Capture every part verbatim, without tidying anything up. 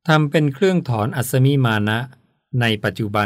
ทำเป็นเครื่องถอนอัศมิมานะในปัจจุบัน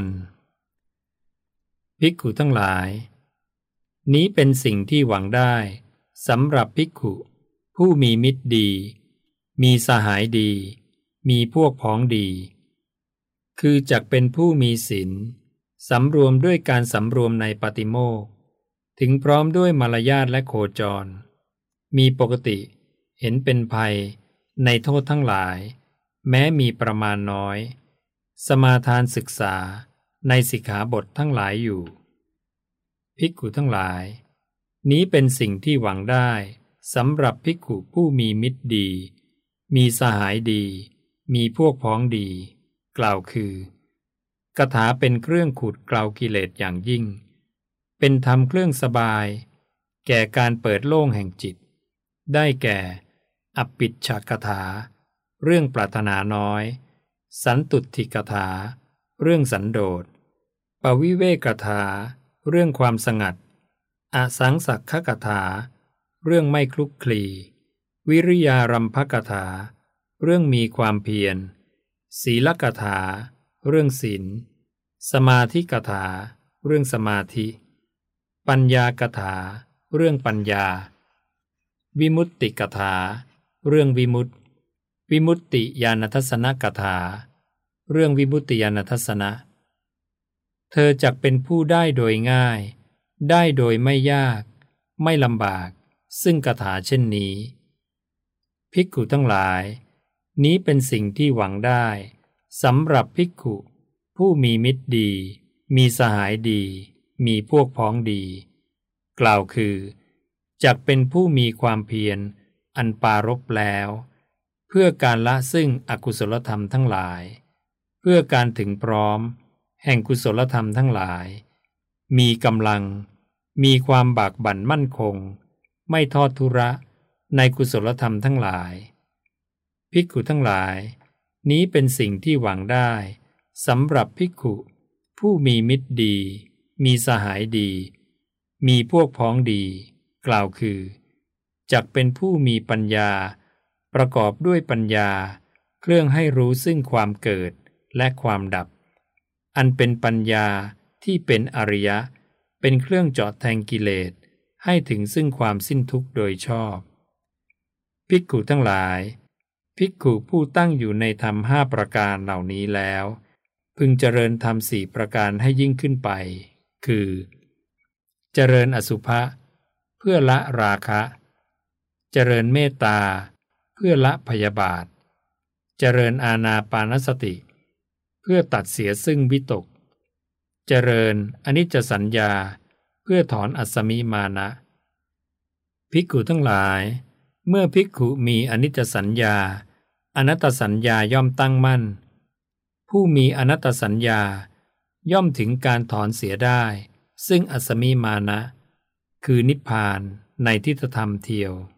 ภิกขุทั้งหลายนี้เป็นสิ่งที่หวังได้สำหรับภิกขุผู้มีมิตรดีมีสหายดีมีพวกพ้องดีคือจักเป็นผู้มีศีลสำรวมด้วยการสำรวมในปาติโมกข์ถึงพร้อมด้วยมารยาทและโคจรมีปกติเห็นเป็นภัยในโทษทั้งหลายแม้มีประมาณน้อยสมาทานศึกษาในสิกขาบททั้งหลายอยู่ภิกขุทั้งหลายนี้เป็นสิ่งที่หวังได้สำหรับภิกขุผู้มีมิตรดีมีสหายดีมีพวกพ้องดีกล่าวคือกถาเป็นเครื่องขูดเกลากิเลสอย่างยิ่งเป็นธรรมเครื่องสบายแก่การเปิดโล่งแห่งจิตได้แก่อปิชฌกถาเรื่องปรารถนาน้อยสันตุทิกถาเรื่องสันโดษปวิเวกถาเรื่องความสงัดอสังสักขกถาเรื่องไม่คลุกคลีวิริยารัมภกถาเรื่องมีความเพียรศีลกถาเรื่องศีลสมาธิกถาเรื่องสมาธิปัญญากถาเรื่องปัญญาวิมุตติกถาเรื่องวิมุตติวิมุตติญาณทัสสนกถาเรื่องวิมุตติญาณทัสสนะเธอจักเป็นผู้ได้โดยง่ายได้โดยไม่ยากไม่ลำบากซึ่งคาถาเช่นนี้ภิกขุทั้งหลายนี้เป็นสิ่งที่หวังได้สำหรับภิกขุผู้มีมิตรดีมีสหายดีมีพวกพ้องดีกล่าวคือจักเป็นผู้มีความเพียรอันปารภแล้วเพื่อการละซึ่งอกุศลธรรมทั้งหลายเพื่อการถึงพร้อมแห่งกุศลธรรมทั้งหลายมีกำลังมีความบากบั่นมั่นคงไม่ทอดทุระในกุศลธรรมทั้งหลายภิกขุทั้งหลายนี้เป็นสิ่งที่หวังได้สำหรับภิกขุผู้มีมิตรดีมีสหายดีมีพวกพ้องดีกล่าวคือจักเป็นผู้มีปัญญาประกอบด้วยปัญญาเครื่องให้รู้ซึ่งความเกิดและความดับอันเป็นปัญญาที่เป็นอริยะเป็นเครื่องเจาะแทงกิเลสให้ถึงซึ่งความสิ้นทุกข์โดยชอบภิกขุทั้งหลายภิกขุผู้ตั้งอยู่ในธรรมห้าประการเหล่านี้แล้วพึงเจริญธรรมสี่ประการให้ยิ่งขึ้นไปคือเจริญอสุภะเพื่อละราคะเจริญเมตตาเพื่อละพยาบาทเจริญอานาปานสติเพื่อตัดเสียซึ่งวิตกเจริญอนิจจสัญญาเพื่อถอนอัสสมิมานะภิกขุทั้งหลายเมื่อภิกขุมีอนิจจสัญญาอนัตตสัญญาย่อมตั้งมั่นผู้มีอนัตตสัญญาย่อมถึงการถอนเสียได้ซึ่งอัสสมิมานะคือนิพพานในทิฏฐธรรมเทียว